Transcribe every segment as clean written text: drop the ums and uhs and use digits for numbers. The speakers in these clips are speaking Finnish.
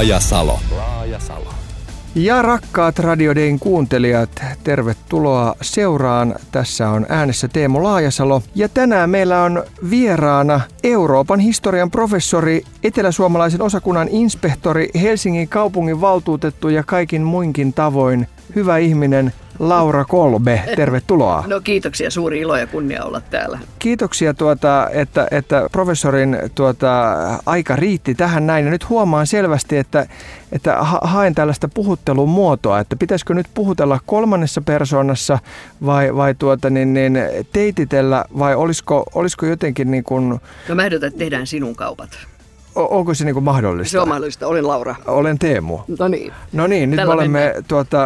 Laajasalo. Ja rakkaat Radio Dayn kuuntelijat, tervetuloa seuraan. Tässä on äänessä Teemu Laajasalo. Ja tänään meillä on vieraana Euroopan historian professori, eteläsuomalaisen osakunnan inspektori, Helsingin kaupungin valtuutettu ja kaikin muinkin tavoin hyvä ihminen Laura Kolbe. Tervetuloa. No kiitoksia, suuri ilo ja kunnia olla täällä. Kiitoksia, että professorin aika riitti tähän näin. Ja nyt huomaan selvästi, että haen tällaista puhuttelun muotoa, että pitäisikö nyt puhutella kolmannessa persoonassa vai teititellä vai olisiko jotenkin niin kuin... No mä ehdotan, että tehdään sinun kaupat. Onko se niin kuin mahdollista? Se on mahdollista. Olen Laura. Olen Teemu. No niin, nyt me olemme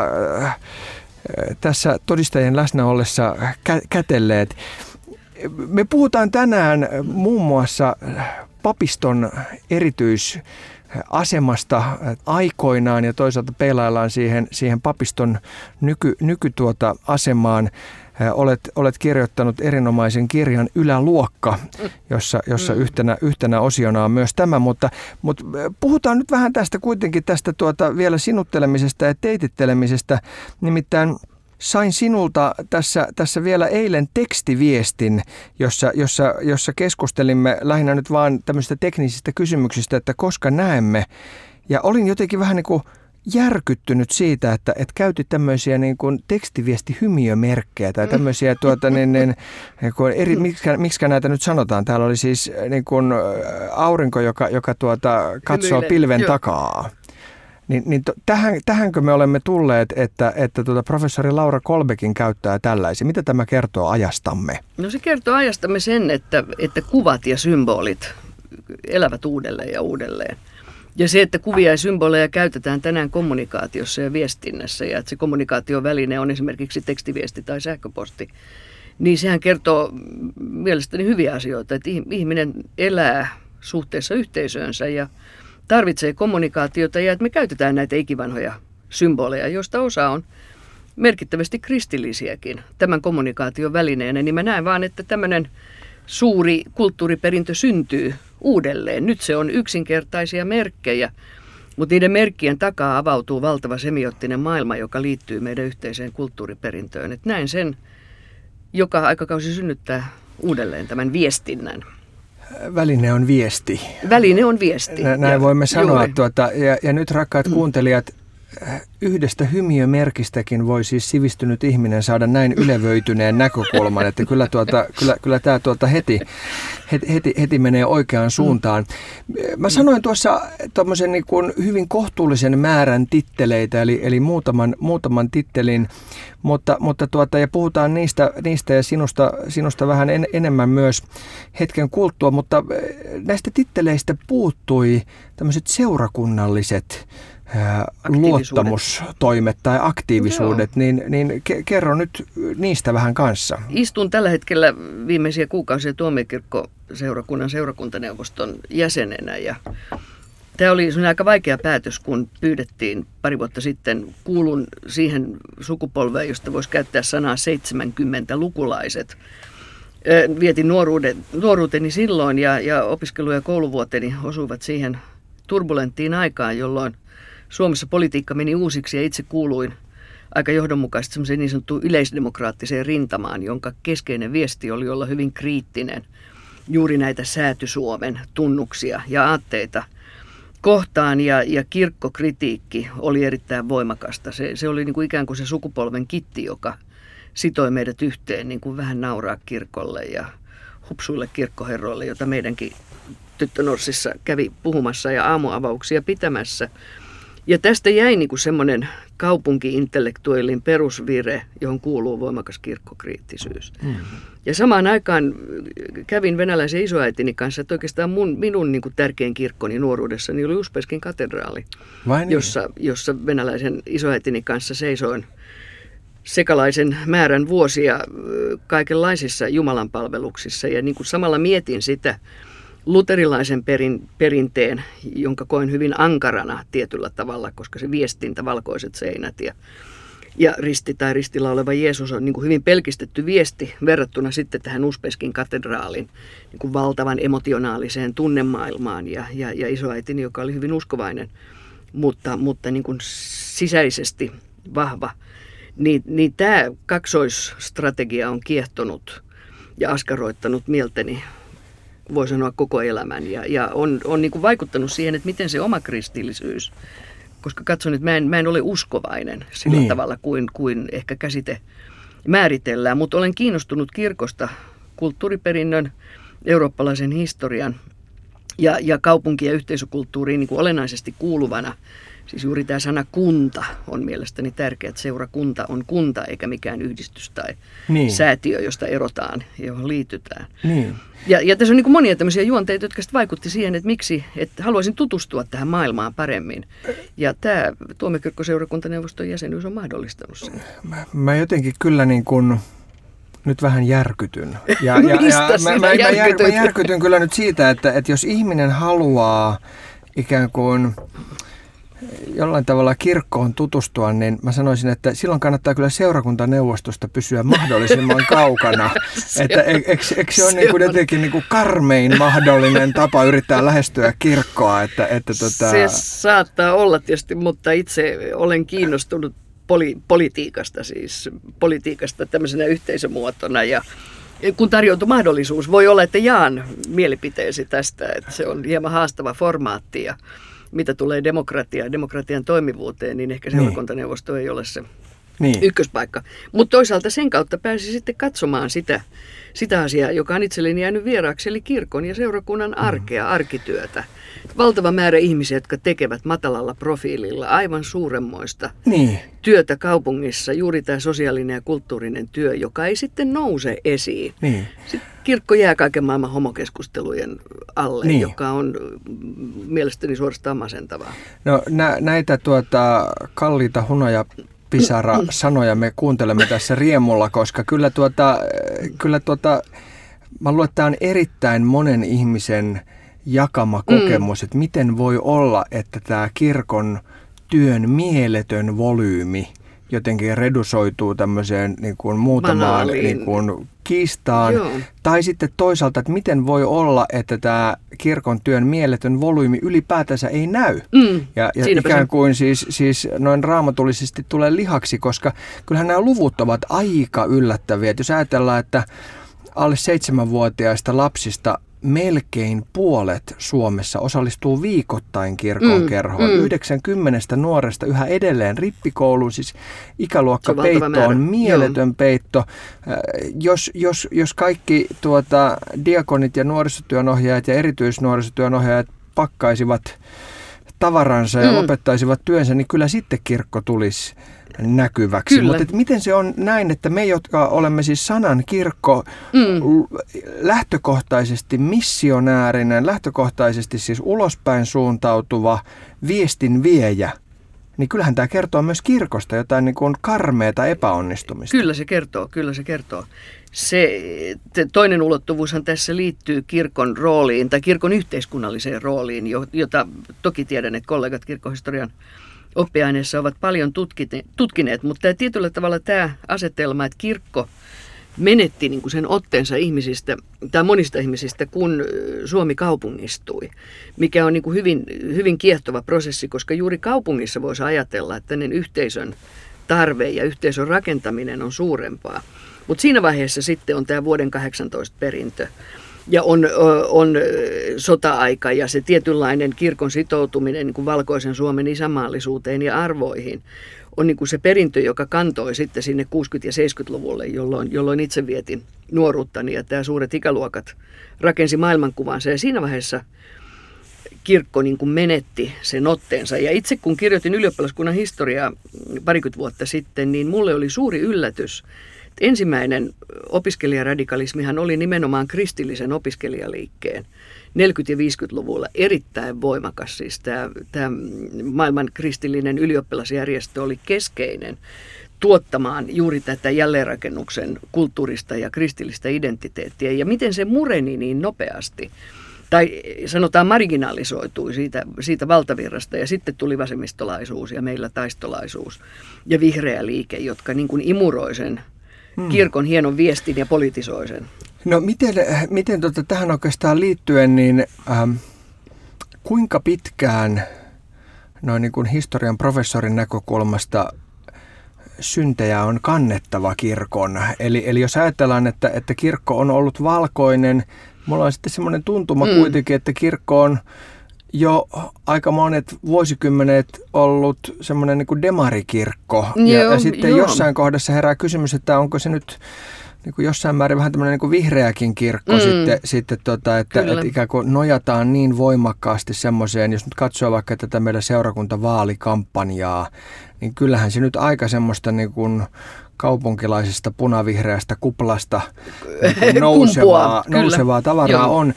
tässä todistajien läsnä ollessa kätelleet. Me puhutaan tänään muun muassa papiston erityisasemasta aikoinaan ja toisaalta peilaillaan siihen papiston asemaan. Olet kirjoittanut erinomaisen kirjan Yläluokka, jossa yhtenä osiona on myös tämä, mutta puhutaan nyt vähän tästä kuitenkin tästä vielä sinuttelemisesta ja teitittelemisestä. Nimittäin sain sinulta tässä vielä eilen tekstiviestin, jossa keskustelimme lähinnä nyt vaan tämmöisistä teknisistä kysymyksistä, että koska näemme. Ja olin jotenkin vähän niin kuin järkyttynyt siitä, että käytit tämmöisiä niin kuin tekstiviestihymiömerkkejä tai tämmöisiä miksi näitä nyt sanotaan. Täällä oli siis niin kuin aurinko, joka katsoo pilven takaa. Tähänkö me olemme tulleet, että professori Laura Kolbekin käyttää tällaisia? Mitä tämä kertoo ajastamme? No se kertoo ajastamme sen, että kuvat ja symbolit elävät uudelleen ja uudelleen. Ja se, että kuvia ja symboleja käytetään tänään kommunikaatiossa ja viestinnässä ja että se kommunikaatioväline on esimerkiksi tekstiviesti tai sähköposti, niin sehän kertoo mielestäni hyviä asioita, että ihminen elää suhteessa yhteisöönsä ja tarvitsee kommunikaatiota ja että me käytetään näitä ikivanhoja symboleja, joista osa on merkittävästi kristillisiäkin tämän kommunikaation välineenä, niin mä näen vaan, että tämmöinen suuri kulttuuriperintö syntyy uudelleen. Nyt se on yksinkertaisia merkkejä, mutta niiden merkkien takaa avautuu valtava semiottinen maailma, joka liittyy meidän yhteiseen kulttuuriperintöön. Et näin sen joka aikakausi synnyttää uudelleen tämän viestinnän. Väline on viesti. Väline on viesti. Näin voimme sanoa. Ja nyt rakkaat kuuntelijat, yhdestä hymiömerkistäkin voi siis sivistynyt ihminen saada näin ylevöityneen näkökulman, että kyllä tämä heti menee oikeaan suuntaan. Mä sanoin tuossa tommosen niin kuin hyvin kohtuullisen määrän titteleitä, eli muutaman tittelin, mutta ja puhutaan niistä ja sinusta vähän enemmän myös hetken kuluttua, mutta näistä titteleistä puuttui tämmöiset seurakunnalliset luottamustoimet tai aktiivisuudet, niin kerro nyt niistä vähän kanssa. Istun tällä hetkellä viimeisiä kuukausia tuomiokirkkoseurakunnan seurakuntaneuvoston jäsenenä ja tämä oli aika vaikea päätös, kun pyydettiin pari vuotta sitten, kuulun siihen sukupolveen, josta voisi käyttää sanaa 70-lukulaiset. Vietin nuoruuteni silloin ja opiskelu- ja kouluvuoteni osuivat siihen turbulenttiin aikaan, jolloin Suomessa politiikka meni uusiksi ja itse kuuluin aika johdonmukaisesti semmoiseen niin sanottuun yleisdemokraattiseen rintamaan, jonka keskeinen viesti oli olla hyvin kriittinen juuri näitä sääty-Suomen tunnuksia ja aatteita kohtaan ja kirkkokritiikki oli erittäin voimakasta. Se oli niin kuin ikään kuin se sukupolven kitti, joka sitoi meidät yhteen niin kuin vähän nauraa kirkolle ja hupsuille kirkkoherroille, jota meidänkin Tyttönorssissa kävi puhumassa ja aamuavauksia pitämässä. Ja tästä jäi niin kuin semmoinen kaupunki-intellektuellin perusvire, johon kuuluu voimakas kirkkokriittisyys. Ja samaan aikaan kävin venäläisen isoäitini kanssa, että oikeastaan minun niin kuin tärkein kirkkoni nuoruudessani oli Uspenskin katedraali, jossa venäläisen isoäitini kanssa seisoin sekalaisen määrän vuosia kaikenlaisissa jumalanpalveluksissa ja niin kuin samalla mietin sitä luterilaisen perinteen, jonka koin hyvin ankarana tietyllä tavalla, koska se viestintä, valkoiset seinät ja risti tai ristillä oleva Jeesus on niin kuin hyvin pelkistetty viesti verrattuna sitten tähän Uspenskin katedraalin niin kuin valtavan emotionaaliseen tunnemaailmaan ja isoäitini, joka oli hyvin uskovainen mutta niin kuin sisäisesti vahva. Niin tämä kaksoisstrategia on kiehtonut ja askarroittanut mieltäni, voi sanoa, koko elämän. Ja on niin kuin vaikuttanut siihen, että miten se oma kristillisyys, koska katson, että mä en ole uskovainen sillä tavalla kuin ehkä käsite määritellään, mutta olen kiinnostunut kirkosta kulttuuriperinnön, eurooppalaisen historian ja kaupunki- ja yhteisökulttuuriin niin kuin olennaisesti kuuluvana. Siis juuri tämä sana kunta on mielestäni tärkeä, että seurakunta on kunta eikä mikään yhdistys tai säätiö, josta erotaan ja johon liitytään. Niin. Ja tässä on niin kuin monia tämmöisiä juonteita, jotka sitten vaikutti siihen, että miksi, että haluaisin tutustua tähän maailmaan paremmin. Ja tämä Tuomiokirkkoseurakuntaneuvoston jäsenyys on mahdollistanut sen. Mä jotenkin kyllä niin kuin nyt vähän järkytyn. Mä järkytyn kyllä nyt siitä, että jos ihminen haluaa ikään kuin jollain tavalla kirkkoon tutustua, niin mä sanoisin, että silloin kannattaa kyllä seurakuntaneuvostosta pysyä mahdollisimman kaukana. Että eikö se ole niin kuin jotenkin niin kuin karmein mahdollinen tapa yrittää lähestyä kirkkoa? Se saattaa olla tietysti, mutta itse olen kiinnostunut politiikasta tämmöisenä yhteisömuotona ja kun tarjoutuu mahdollisuus, voi olla, että jaan mielipiteesi tästä, että se on hieman haastava formaatti ja mitä tulee demokratian toimivuuteen, niin ehkä seurakuntaneuvosto ei ole se ykköspaikka. Mutta toisaalta sen kautta pääsi sitten katsomaan sitä asiaa, joka on itselleni jäänyt vieraaksi, eli kirkon ja seurakunnan arkea, arkityötä. Valtava määrä ihmisiä, jotka tekevät matalalla profiililla aivan suuremmoista työtä kaupungissa, juuri tämä sosiaalinen ja kulttuurinen työ, joka ei sitten nouse esiin. Sitten kirkko jää kaiken maailman homokeskustelujen alle, joka on mielestäni suorastaan masentavaa. No näitä kalliita hunoja pisara-sanoja me kuuntelemme tässä riemulla, koska kyllä mä luulen, että tämä on erittäin monen ihmisen jakama kokemus, että miten voi olla, että tämä kirkon työn mieletön volyymi jotenkin redusoituu tämmöiseen niin kuin muutamaan niin kuin kiistaan. Tai sitten toisaalta, että miten voi olla, että tämä kirkon työn mieletön volyymi ylipäätänsä ei näy. Ja ikään kuin siis noin raamatullisesti tulee lihaksi, koska kyllähän nämä luvut ovat aika yllättäviä. Et jos ajatellaan, että alle 7-vuotiaista lapsista melkein puolet Suomessa osallistuu viikoittain kirkonkerhoon. 90 nuoresta yhä edelleen rippikouluun, siis ikäluokkapeitto on mieletön peitto. Jos kaikki diakonit ja nuorisotyönohjaajat ja erityisnuorisotyönohjaajat pakkaisivat tavaransa ja lopettaisivat työnsä, niin kyllä sitten kirkko tulisi näkyväksi. Mutta miten se on näin, että me, jotka olemme siis sanan kirkko, lähtökohtaisesti missionäärinen, lähtökohtaisesti siis ulospäin suuntautuva viestin viejä, niin kyllähän tämä kertoo myös kirkosta jotain niin kuin karmeata epäonnistumista. Kyllä se kertoo. Se toinen ulottuvuushan tässä liittyy kirkon rooliin tai kirkon yhteiskunnalliseen rooliin, jota toki tiedän, että kollegat kirkkohistorian oppiaineessa ovat paljon tutkineet, mutta tietyllä tavalla tämä asetelma, että kirkko menetti niin kuin sen otteensa ihmisistä tai monista ihmisistä, kun Suomi kaupungistui, mikä on niin kuin hyvin, hyvin kiehtova prosessi, koska juuri kaupungissa voisi ajatella, että yhteisön tarve ja yhteisön rakentaminen on suurempaa. Mutta siinä vaiheessa sitten on tämä vuoden 18 perintö. Ja on sota-aika ja se tietynlainen kirkon sitoutuminen niin kuin valkoisen Suomen isänmaallisuuteen ja arvoihin on niin kuin se perintö, joka kantoi sitten sinne 60- ja 70-luvulle, jolloin itse vietin nuoruuttani ja tämä suuret ikäluokat rakensi maailmankuvansa. Ja siinä vaiheessa kirkko niin kuin menetti sen otteensa. Ja itse kun kirjoitin ylioppilaskunnan historiaa parikymmentä vuotta sitten, niin mulle oli suuri yllätys. Ensimmäinen opiskelijaradikalismihan oli nimenomaan kristillisen opiskelijaliikkeen 40- ja 50-luvulla erittäin voimakas. Siis tämä maailman kristillinen ylioppilasjärjestö oli keskeinen tuottamaan juuri tätä jälleenrakennuksen kulttuurista ja kristillistä identiteettiä. Ja miten se mureni niin nopeasti, tai sanotaan marginalisoitui siitä valtavirrasta, ja sitten tuli vasemmistolaisuus ja meillä taistolaisuus ja vihreä liike, jotka niin kuin imuroi sen kirkon hienon viestin ja politisoi sen. No miten tähän oikeastaan liittyen, niin kuinka pitkään noin niin kuin historian professorin näkökulmasta syntejä on kannettava kirkon. Eli jos ajatellaan, että kirkko on ollut valkoinen, mulla on sitten semmoinen tuntuma kuitenkin, että kirkko on jo aika monet vuosikymmenet ollut semmoinen niin kuin demarikirkko. Ja sitten jossain kohdassa herää kysymys, että onko se nyt niin kuin jossain määrin vähän tämmöinen niin kuin vihreäkin kirkko sitten että ikään kuin nojataan niin voimakkaasti semmoiseen, jos nyt katsoo vaikka tätä meidän seurakuntavaalikampanjaa, niin kyllähän se nyt aika semmoista niin kuin kaupunkilaisesta punavihreästä kuplasta nousevaa tavaraa on.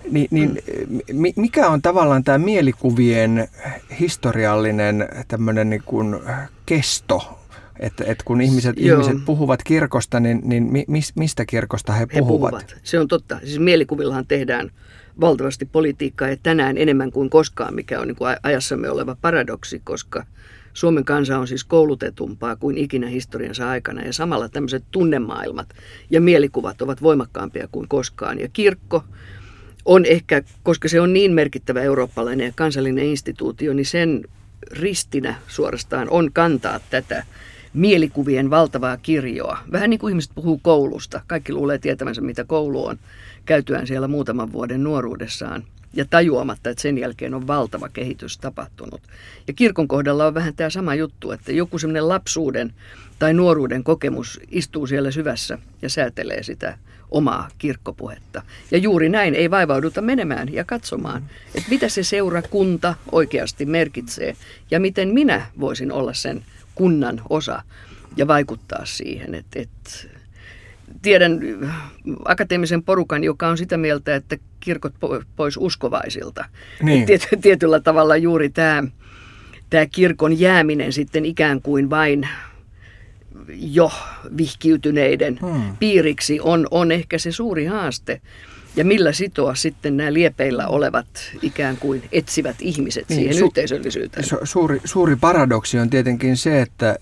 Mikä on tavallaan tämä mielikuvien historiallinen tämmöinen niin kuin kesto? Että kun ihmiset puhuvat kirkosta, niin mistä kirkosta he puhuvat? Se on totta. Siis mielikuvillahan tehdään valtavasti politiikkaa ja tänään enemmän kuin koskaan, mikä on niin kuin ajassamme oleva paradoksi, koska Suomen kansa on siis koulutetumpaa kuin ikinä historiansa aikana ja samalla tämmöiset tunnemaailmat ja mielikuvat ovat voimakkaampia kuin koskaan. Ja kirkko on ehkä, koska se on niin merkittävä eurooppalainen ja kansallinen instituutio, niin sen ristinä suorastaan on kantaa tätä mielikuvien valtavaa kirjoa. Vähän niin kuin ihmiset puhuu koulusta. Kaikki luulee tietävänsä, mitä koulu on, käytyään siellä muutaman vuoden nuoruudessaan ja tajuamatta, että sen jälkeen on valtava kehitys tapahtunut. Ja kirkon kohdalla on vähän tämä sama juttu, että joku semmoinen lapsuuden tai nuoruuden kokemus istuu siellä syvässä ja säätelee sitä omaa kirkkopuhetta. Ja juuri näin ei vaivauduta menemään ja katsomaan, että mitä se seurakunta oikeasti merkitsee ja miten minä voisin olla sen kunnan osa ja vaikuttaa siihen. Tiedän akateemisen porukan, joka on sitä mieltä, että kirkot pois uskovaisilta. Niin. Tietyllä tavalla juuri tämä kirkon jääminen sitten ikään kuin vain jo vihkiytyneiden piiriksi on ehkä se suuri haaste. Ja millä sitoa sitten nämä liepeillä olevat ikään kuin etsivät ihmiset siihen yhteisöllisyyteen? Suuri paradoksi on tietenkin se, että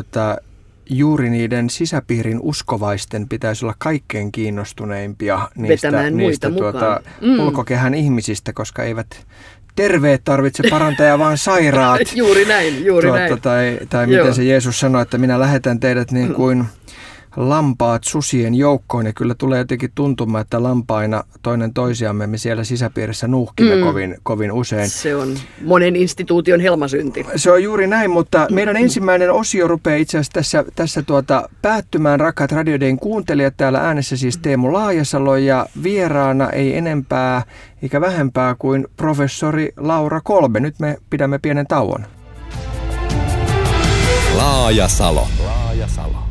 juuri niiden sisäpiirin uskovaisten pitäisi olla kaikkein kiinnostuneimpia niistä ulkokehän ihmisistä, koska eivät terveet tarvitse parantajaa, vaan sairaat. Juuri näin. Tai miten se Jeesus sanoi, että minä lähetän teidät niin kuin lampaat susien joukkoon, ja kyllä tulee jotenkin tuntumaan, että lampaina toinen toisiamme me siellä sisäpiirissä nuuhkimme kovin usein. Se on monen instituution helmasynti. Se on juuri näin, mutta meidän ensimmäinen osio rupeaa itse asiassa tässä päättymään, rakkaat Radio Dayn kuuntelijat. Täällä äänessä siis Teemu Laajasalo ja vieraana ei enempää eikä vähempää kuin professori Laura Kolbe. Nyt me pidämme pienen tauon. Laajasalo.